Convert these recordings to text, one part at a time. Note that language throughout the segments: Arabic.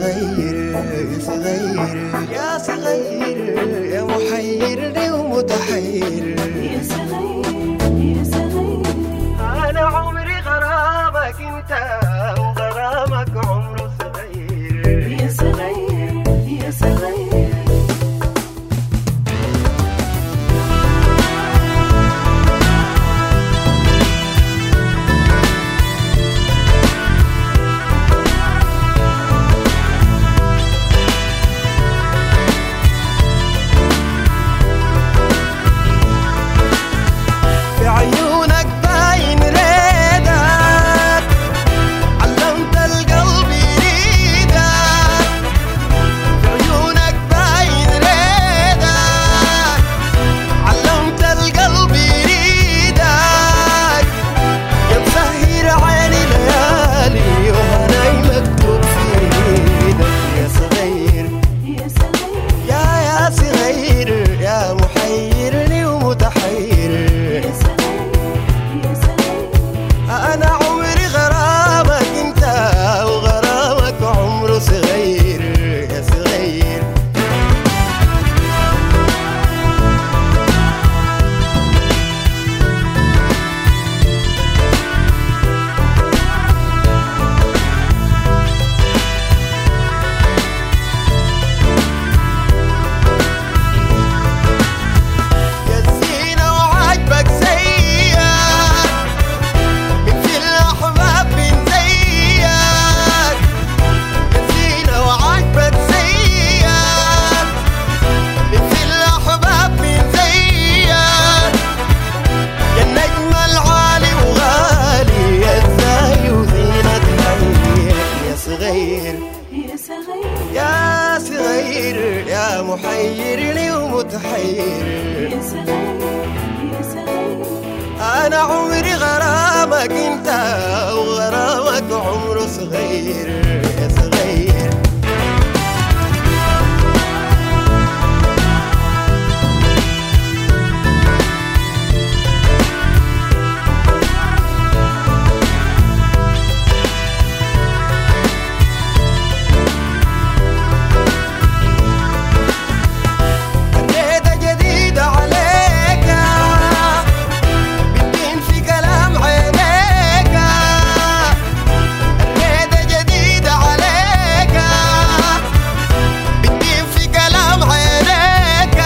صغير يا صغير يا صغير يا محيرني ومتحير يا صغير يا صغير أنا عمري غرامك أنت وغرامك عمره صغير يا صغير يا صغير بعيونك باين ريدك علمت القلب يريدك بعيونك باين ريدك علمت القلب يريدك يا مسهر عيني ليالي وهناي مكتوب في ايدك يا صغير يا صغير يا صغير يا محيرني ومتحير يا صغير يا صغير أنا عمري غرامك أنت وغرامك عمره صغير يا صغير يا الزينة وعاجبك زيك من في الأحباب من زيك يا الزينة وعاجبك زيك من في الأحباب من زيك يا النجم العالي وغالي يا الزاهي وزينة حيك يا صغير يا صغير يا صغير يا محيرني ومتحير يا صغير يا صغير أنا عمري غرامك أنت وغرامك عمره صغير يا صغير الريدة جديدة عليك بتبين في كلام عينيك الريدة جديدة عليك بتبين في كلام عينيك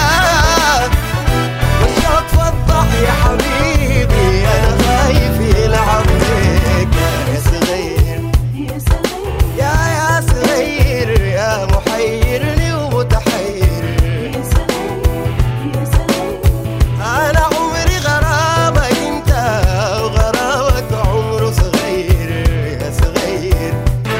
والشوق فضح يا حبيبي أنا خايف يلعب بيك يا صغير يا صغير يا صغير يا محيرني ومتحير يا صغير يا صغير أنا عمري غرامك أنت وغرامك عمره صغير يا صغير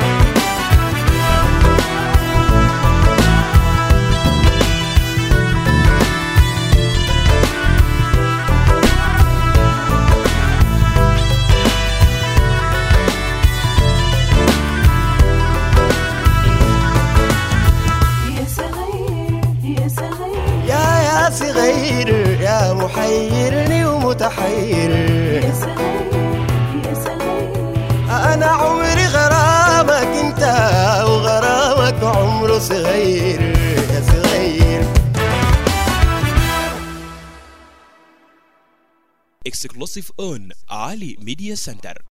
يا صغير يا صغير يا صغير يا محيرني ومتحير يا صغير يا صغير أنا عمري غرامك أنت وغرامك عمره صغير يا صغير Exclusive on Ali Media Center.